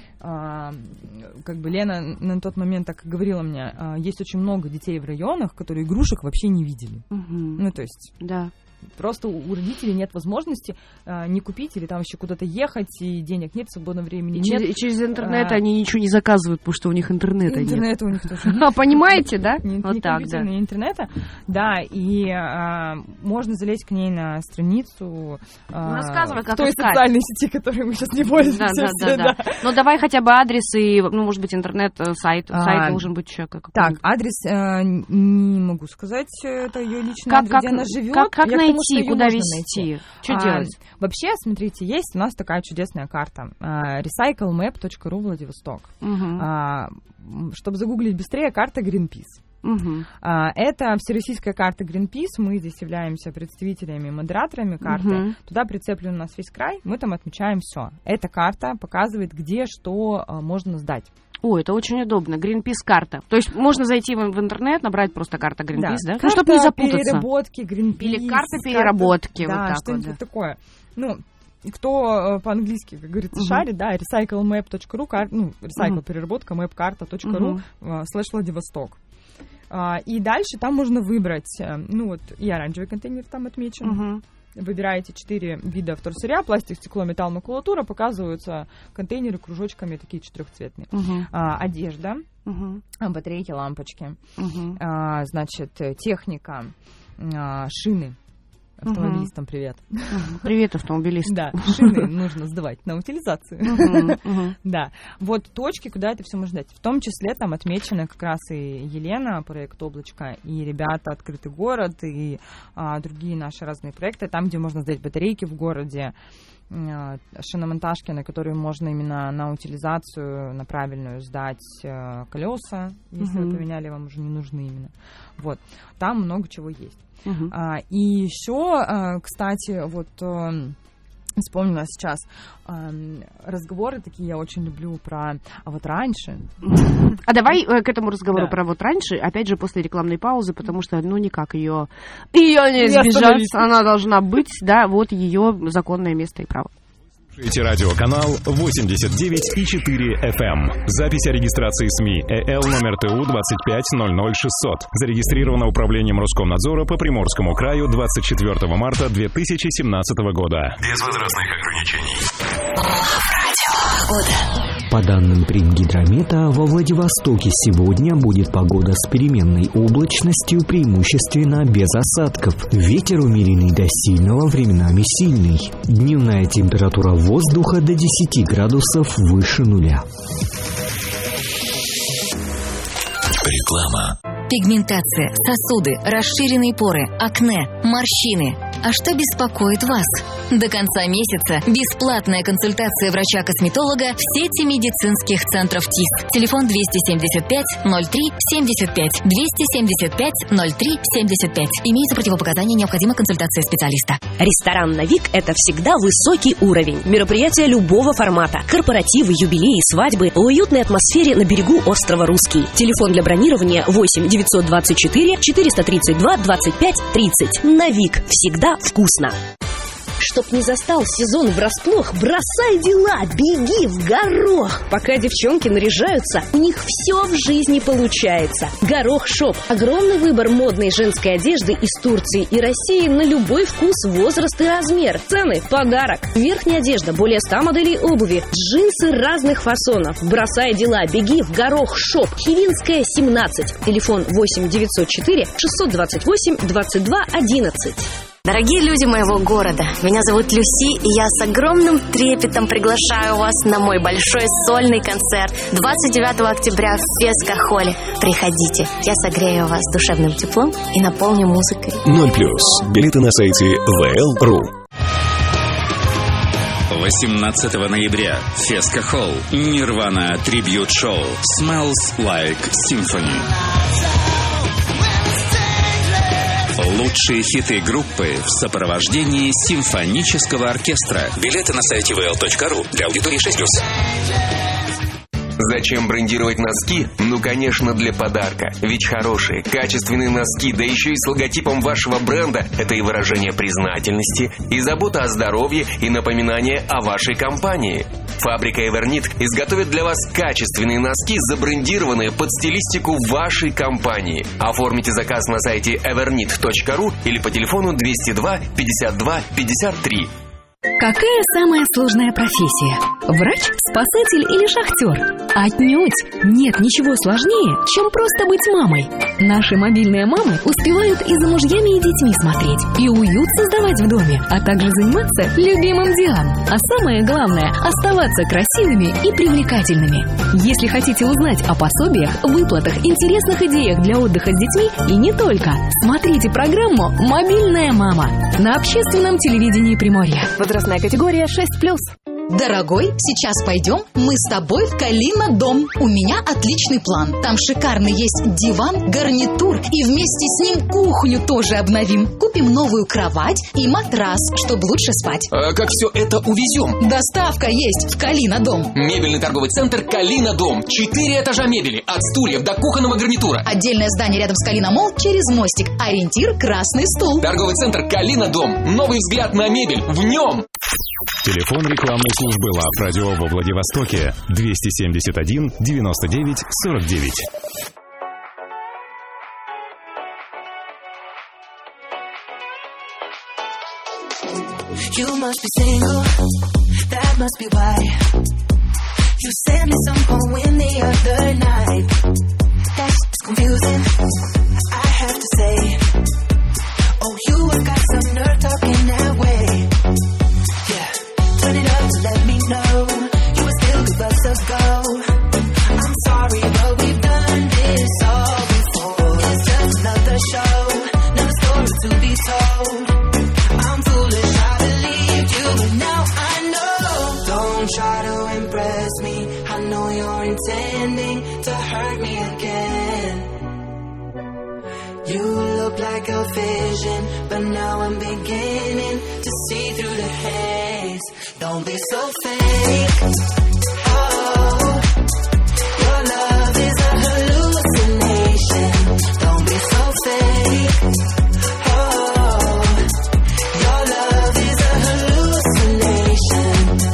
Как бы Лена на тот момент так говорила мне, есть очень много детей в районах, которые игрушек вообще не видели. Ну, то есть... Да. Просто у родителей нет возможности не купить или там еще куда-то ехать, и денег нет, свободного времени нет. И через интернет они ничего не заказывают, потому что у них интернета нет. Интернета у них тоже нет. Понимаете, да? Вот так, да. Не интернета, да, и можно залезть к ней на страницу рассказывай, как той социальной сети, которой мы сейчас не пользуемся. Да. Ну, давай хотя бы адрес и, ну, может быть, интернет-сайт. Сайт должен быть еще какой-то. Так, адрес не могу сказать, это ее личный адрес, где она живет. Как найти, куда везти? Что делать? Вообще, смотрите, есть у нас такая чудесная карта. recyclemap.ru Владивосток. Чтобы загуглить быстрее, карта Greenpeace. Это всероссийская карта Greenpeace. Мы здесь являемся представителями, модераторами карты. Туда прицеплен у нас весь край. Мы там отмечаем все. Эта карта показывает, где что можно сдать. О, это очень удобно. Greenpeace карта. То есть можно зайти в интернет, набрать просто карта Greenpeace, да? Ну, чтобы не запутаться. Переработки Greenpeace. Или карта переработки. Да, вот так что-нибудь вот. такое. Ну, кто по-английски, как говорится, шарит, да, recyclemap.ru, recycle переработка, mapkarta.ru /Владивосток. И дальше там можно выбрать, ну вот и оранжевый контейнер там отмечен. Выбираете 4 вида вторсырья: пластик, стекло, металл, макулатура. Показываются контейнеры кружочками такие 4-цветные. Одежда, батарейки, лампочки, значит, техника, шины. Автомобилистам привет. Привет, автомобилист. Да, шины нужно сдавать на утилизацию. Да, вот точки, куда это все можно дать. В том числе там отмечена как раз и Елена, проект «Облачко», и ребята «Открытый город», и другие наши разные проекты, там, где можно сдать батарейки в городе, шиномонтажки, на которые можно именно на утилизацию, на правильную сдать колеса, если вы поменяли, вам уже не нужны именно. Вот, там много чего есть. И еще, кстати, вот вспомнила сейчас разговоры такие, я очень люблю про вот раньше. А давай к этому разговору про вот раньше, опять же, после рекламной паузы, потому что, ну, никак ее не избежать, она должна быть, да, вот ее законное место и право. Слушайте радиоканал 89,4 FM. Запись о регистрации СМИ ЭЛ номер ТУ 2500600. Зарегистрировано Управлением Роскомнадзора по Приморскому краю 24 марта 2017 года. Без возрастных ограничений. По данным Примгидромета, во Владивостоке сегодня будет погода с переменной облачностью, преимущественно без осадков. Ветер умеренный до сильного, временами сильный. Дневная температура воздуха до 10 градусов выше нуля. Реклама. Пигментация, сосуды, расширенные поры, акне, морщины. А что беспокоит вас? До конца месяца бесплатная консультация врача-косметолога в сети медицинских центров ТИС. Телефон 275-03-75. 275-03-75. Имеются противопоказания, необходима консультация специалиста. Ресторан «Навик» — это всегда высокий уровень. Мероприятия любого формата. Корпоративы, юбилеи, свадьбы в уютной атмосфере на берегу острова Русский. Телефон для бронирования 8-924-432-25-30. «Навик» — всегда вкусно. Чтоб не застал сезон врасплох, бросай дела, беги в Горох. Пока девчонки наряжаются, у них все в жизни получается. Горох Шоп. Огромный выбор модной женской одежды из Турции и России на любой вкус, возраст и размер. Цены – подарок. Верхняя одежда, более 100 моделей обуви, джинсы разных фасонов. Бросай дела, беги в Горох Шоп. Хивинская, 17. Телефон 8-904-628-22-11. Дорогие люди моего города, меня зовут Люси, и я с огромным трепетом приглашаю вас на мой большой сольный концерт 29 октября в Фескахолле. Приходите, я согрею вас душевным теплом и наполню музыкой. 0+. Билеты на сайте vl.ru. 18 ноября. Феска Холл. Nirvana Tribute Show. Smells Like Symphony. Лучшие хиты группы в сопровождении симфонического оркестра. Билеты на сайте vl.ru для аудитории 6+. Зачем брендировать носки? Ну, конечно, для подарка. Ведь хорошие, качественные носки, да еще и с логотипом вашего бренда – это и выражение признательности, и забота о здоровье, и напоминание о вашей компании. Фабрика Everneat изготовит для вас качественные носки, забрендированные под стилистику вашей компании. Оформите заказ на сайте everneat.ru или по телефону 202 52 53. Какая самая сложная профессия? Врач, спасатель или шахтер? Отнюдь! Нет ничего сложнее, чем просто быть мамой. Наши мобильные мамы успевают и за мужьями и детьми смотреть, и уют создавать в доме, а также заниматься любимым делом. А самое главное – оставаться красивыми и привлекательными. Если хотите узнать о пособиях, выплатах, интересных идеях для отдыха с детьми и не только, смотрите программу «Мобильная мама» на общественном телевидении Приморья. Возрастная категория 6+. Дорогой, сейчас пойдем мы с тобой в Калина дом. У меня отличный план. Там шикарный есть диван, гарнитур и вместе с ним кухню тоже обновим. Купим новую кровать и матрас, чтобы лучше спать. А как все это увезем? Доставка есть в Калина дом. Мебельный торговый центр Калина дом. 4 этажа мебели, от стульев до кухонного гарнитура. Отдельное здание рядом с Калина Молл через мостик. Ориентир – красный стул. Торговый центр Калина дом. Новый взгляд на мебель в нем. Телефон рекламной службы ЛАФ Радио во Владивостоке 271 99 49. You must be single, that must be why you sent me some poem the other night. That's confusing, I have to say. Oh, you have got some nerve talking that way. Turn it up to let me know you were still give us a go. I'm sorry, but we've done this all before. It's just another show, another story to be told. I'm foolish, I believed you, but now I know. Don't try to impress me, I know you're intending to hurt me again. You look like a vision, but now I'm beginning to see through the haze. Don't be so fake. Oh, your love is a hallucination. Don't be so fake. Oh, your love is a hallucination.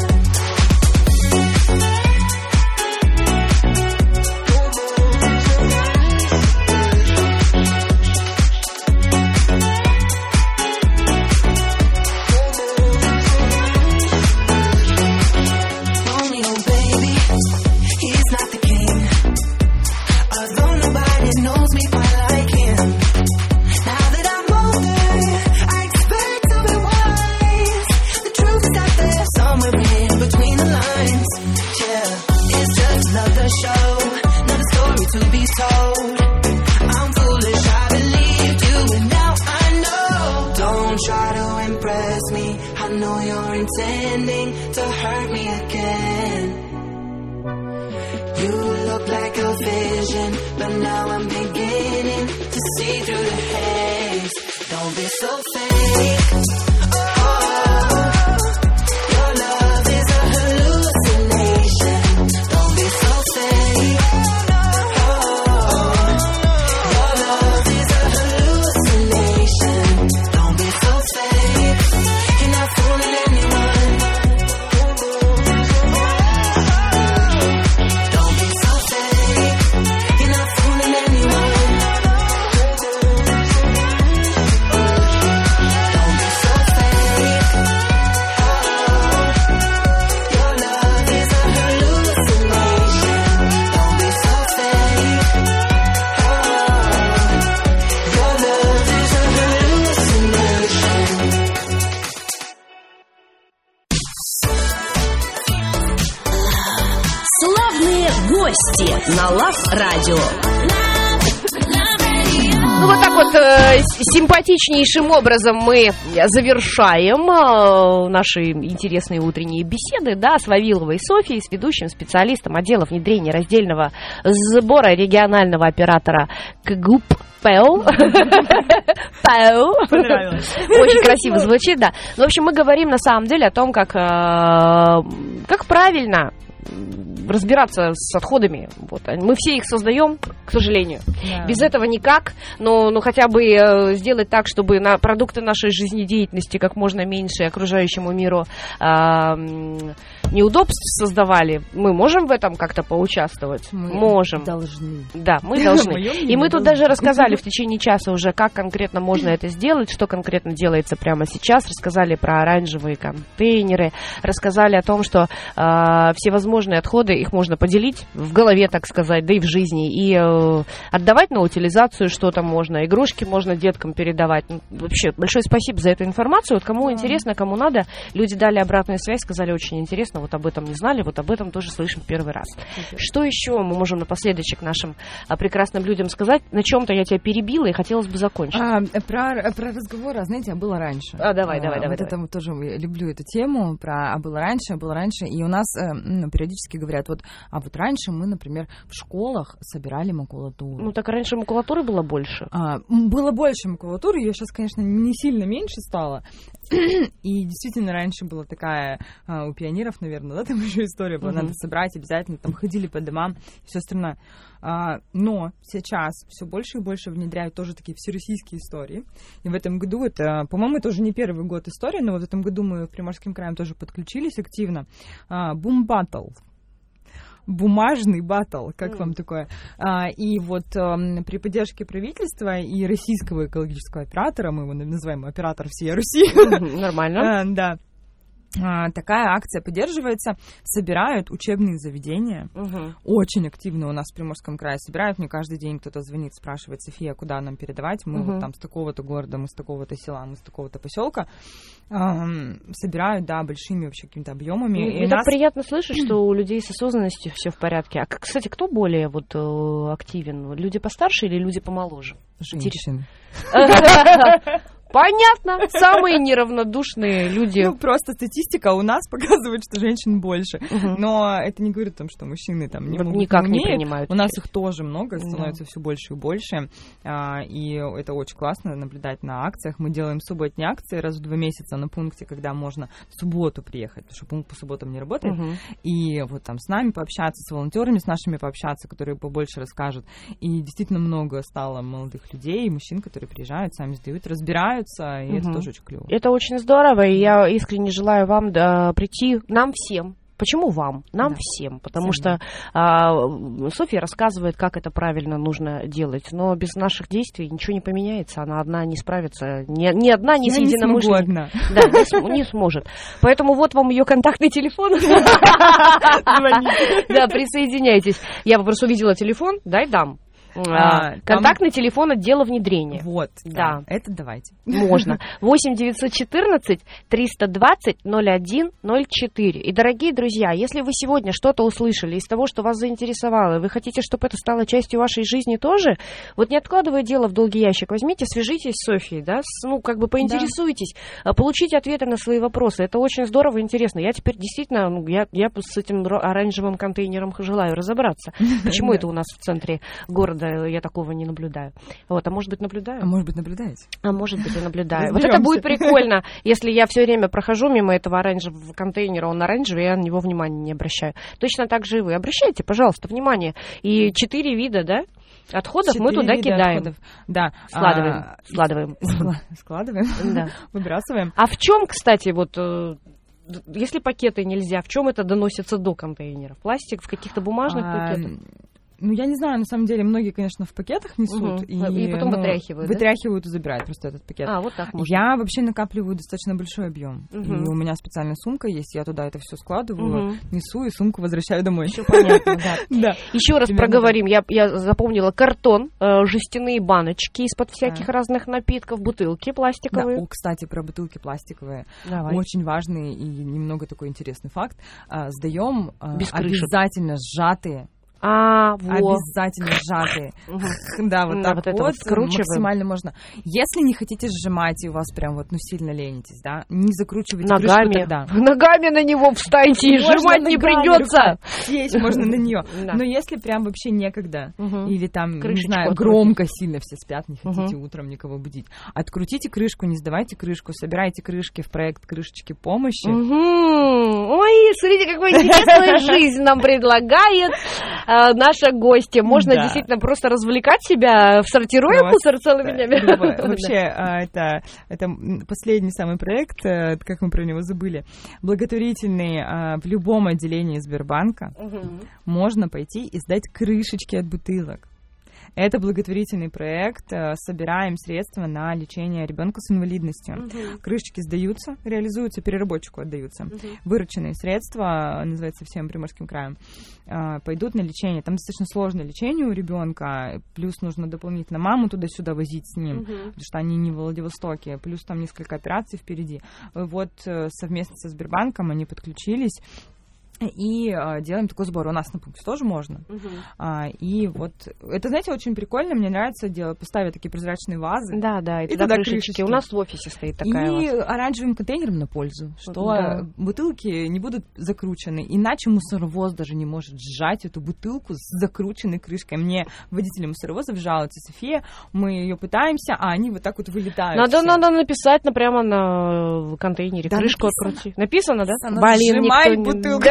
Intending to hurt me again. You look like a vision, but now I'm beginning to see through the haze. Don't be so fake. На ЛАФ Радио. Ну вот так вот симпатичнейшим образом мы завершаем наши интересные утренние беседы, да, с Вавиловой Софьей, с ведущим специалистом отдела внедрения раздельного сбора регионального оператора КГУП. ПЭО. Очень красиво звучит, да. Ну, в общем, мы говорим на самом деле о том, как правильно разбираться с отходами. Вот. Мы все их создаем, к сожалению. Да. Без этого никак. Но хотя бы сделать так, чтобы на продукты нашей жизнедеятельности как можно меньше окружающему миру неудобств создавали. Мы можем в этом как-то поучаствовать? Можем. Должны. Да, мы должны. И мы тут даже рассказали в течение часа уже, как конкретно можно это сделать, что конкретно делается прямо сейчас. Рассказали про оранжевые контейнеры. Рассказали о том, что все возможные отходы, их можно поделить в голове, так сказать, да и в жизни. И отдавать на утилизацию что-то можно. Игрушки можно деткам передавать. Вообще, большое спасибо за эту информацию. Вот кому интересно, кому надо. Люди дали обратную связь, сказали, очень интересно. Вот об этом не знали, вот об этом тоже слышим в первый раз. Что еще мы можем напоследочек нашим прекрасным людям сказать? На чем-то я тебя перебила и хотелось бы закончить. Про разговоры, знаете, а было раньше. Давай. Это тоже люблю эту тему про а было раньше. И у нас периодически говорят, вот раньше мы, например, в школах собирали макулатуру. Ну так раньше макулатуры было больше. Было больше макулатуры, ее сейчас, конечно, не сильно меньше стало. И действительно, раньше была такая у пионеров, наверное, да, там еще история была, надо собрать обязательно, там ходили по домам и все остальное. Но сейчас все больше и больше внедряют тоже такие всероссийские истории. И в этом году, это, по-моему, это уже не первый год истории, но вот в этом году мы Приморским краем тоже подключились активно. Бум-баттл. Бумажный баттл, как вам такое? И вот при поддержке правительства и российского экологического оператора, мы его называем оператор всей Руси. Нормально. Да. Такая акция поддерживается, собирают учебные заведения, очень активно у нас в Приморском крае собирают, мне каждый день кто-то звонит, спрашивает, София, куда нам передавать, мы вот там с такого-то города, мы с такого-то села, мы с такого-то поселка, собирают, да, большими вообще какими-то объемами. И так приятно слышать, что у людей с осознанностью все в порядке. А, кстати, кто более вот активен? Люди постарше или люди помоложе? Женщины. Понятно, самые неравнодушные люди. Ну, просто статистика у нас показывает, что женщин больше. Но это не говорит о том, что мужчины там не могут, никак не принимают. У нас их тоже много, становится все больше и больше. И это очень классно наблюдать на акциях. Мы делаем субботние акции раз в 2 месяца на пункте, когда можно в субботу приехать, потому что пункт по субботам не работает. И вот там с нами пообщаться, с волонтерами, с нашими пообщаться, которые побольше расскажут. И действительно много стало молодых людей, мужчин, которые приезжают, сами сдают, разбираются. И это тоже очень клево. Это очень здорово, и я искренне желаю вам прийти, нам всем. Почему вам? Нам всем. Потому что Софья рассказывает, как это правильно нужно делать. Но без наших действий ничего не поменяется. Она одна не справится. Ни одна, ни с единомышленниками. Да, не сможет. Поэтому вот вам ее контактный телефон. Да, присоединяйтесь. Я просто увидела телефон, дай дам. Контактный телефон отдела внедрения. Вот, да. Это давайте. Можно. 8-914-320-01-04. И, дорогие друзья, если вы сегодня что-то услышали из того, что вас заинтересовало, и вы хотите, чтобы это стало частью вашей жизни тоже, вот не откладывая дело в долгий ящик, возьмите, свяжитесь с Софьей, да, поинтересуйтесь, получите ответы на свои вопросы. Это очень здорово и интересно. Я теперь действительно, я с этим оранжевым контейнером желаю разобраться. Почему это у нас в центре города я такого не наблюдаю. Вот, а может быть, наблюдаю? А может быть, наблюдаете? А может быть, и наблюдаю. Вот это будет прикольно, если я все время прохожу мимо этого оранжевого контейнера, он оранжевый, я на него внимания не обращаю. Точно так же и вы. Обращайте, пожалуйста, внимание. И 4 вида, да? Отходов мы туда кидаем. Отходов. Да. Складываем. Складываем. Да. Выбрасываем. А в чем, кстати, вот... Если пакеты нельзя, в чем это доносится до контейнеров? Пластик в каких-то бумажных пакетах? Ну, я не знаю, на самом деле, многие, конечно, в пакетах несут. И потом вытряхивают, вытряхивают и забирают просто этот пакет. Вот так можно. Я вообще накапливаю достаточно большой объем. И у меня специальная сумка есть, я туда это все складываю, несу и сумку возвращаю домой. Все понятно, да. Еще раз проговорим. Я запомнила картон, жестяные баночки из-под всяких разных напитков, бутылки пластиковые. Да, кстати, про бутылки пластиковые. Очень важный и немного такой интересный факт. Сдаем обязательно сжатые Обязательно сжатые. Да, вот так вот максимально можно. Если не хотите сжимать, и у вас прям вот сильно ленитесь, да, не закручивайте крышку тогда. Ногами на него встаньте и сжимать не придется. Сесть можно на нее. Но если прям вообще некогда, или там, не знаю, громко сильно все спят, не хотите утром никого будить, открутите крышку, не сдавайте крышку, собирайте крышки в проект «Крышечки помощи». Ой, смотрите, какую интересную жизнь нам предлагает наша гостья. Можно действительно просто развлекать себя, сортируя мусор целыми днями. Вообще, это последний самый проект, как мы про него забыли, благотворительный. В любом отделении Сбербанка можно пойти и сдать крышечки от бутылок. Это благотворительный проект. Собираем средства на лечение ребенка с инвалидностью. Крышечки сдаются, реализуются, переработчику отдаются. Вырученные средства, называется всем Приморским краем, пойдут на лечение. Там достаточно сложное лечение у ребенка, плюс нужно дополнительно маму туда-сюда возить с ним, потому что они не в Владивостоке, плюс там несколько операций впереди. Вот совместно со Сбербанком они подключились. И делаем такой сбор. У нас на пункте тоже можно. И вот это, знаете, очень прикольно. Мне нравится делать, поставить такие прозрачные вазы. Да, и туда крышечки. У нас в офисе стоит такая. И оранжевым контейнером на пользу, что бутылки не будут закручены. Иначе мусоровоз даже не может сжать эту бутылку с закрученной крышкой. Мне водители мусоровозов жалуются: София, мы ее пытаемся, а они вот так вот вылетают. Надо написать прямо на контейнере. Крышку открути. Написано, да? Сжимай бутылку.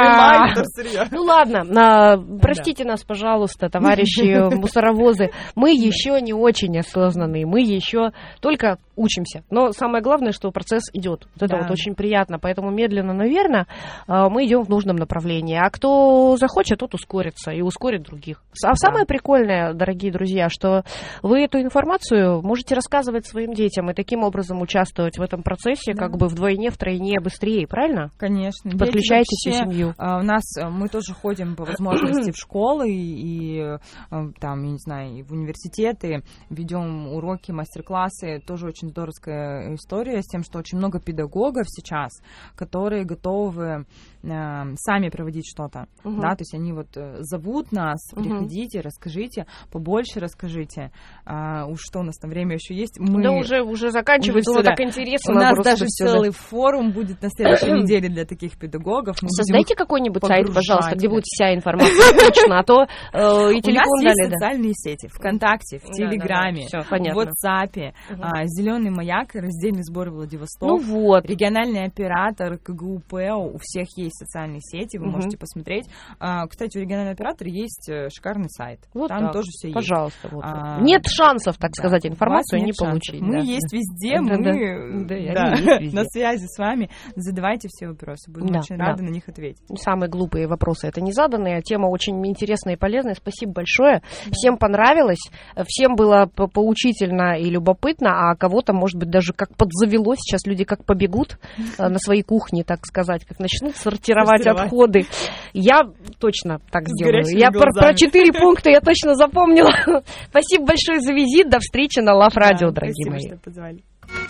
Ну ладно, простите нас, пожалуйста, товарищи мусоровозы. Мы еще не очень осознанные, мы еще только учимся. Но самое главное, что процесс идет. Вот это вот очень приятно. Поэтому медленно, но верно мы идем в нужном направлении. А кто захочет, тот ускорится и ускорит других. А самое прикольное, дорогие друзья, что вы эту информацию можете рассказывать своим детям и таким образом участвовать в этом процессе как бы вдвойне, втройне быстрее, правильно? Конечно. Подключайте всю семью. У нас мы тоже ходим по возможности в школы и там, я не знаю, и в университеты, ведем уроки, мастер-классы. Тоже очень здоровская история с тем, что очень много педагогов сейчас, которые готовы сами проводить что-то. Да, то есть они вот зовут нас: приходите, расскажите, побольше расскажите. Уж что у нас там время еще есть. Да уже заканчивается, но так интересно. У нас даже целый форум будет на следующей неделе для таких педагогов. Создайте какой-нибудь сайт, пожалуйста, где будет вся информация точно, а то и телефон дали. У нас есть социальные сети: ВКонтакте, в Телеграме, в WhatsApp, Зеленый маяк, раздельный сбор Владивосток. Ну вот. Региональный оператор КГУПЭО, у всех есть социальные сети, вы можете посмотреть. Кстати, у регионального оператора есть шикарный сайт. Вот там так. тоже все есть. Пожалуйста. Вот. Нет шансов, так сказать, информацию не получить. Мы есть везде, мы на связи с вами. Задавайте все вопросы, будем очень рады на них ответить. Самые глупые вопросы — это не заданные, тема очень интересная и полезная. Спасибо большое. Всем понравилось, всем было поучительно и любопытно, а кого-то, может быть, даже как подзавело. Сейчас люди как побегут на свои кухни, так сказать, как начнут сортировать отходы. Я точно так сделаю. Я про 4 пункта я точно запомнила. Спасибо большое за визит. До встречи на Лав Радио, дорогие мои. Спасибо, что позвали.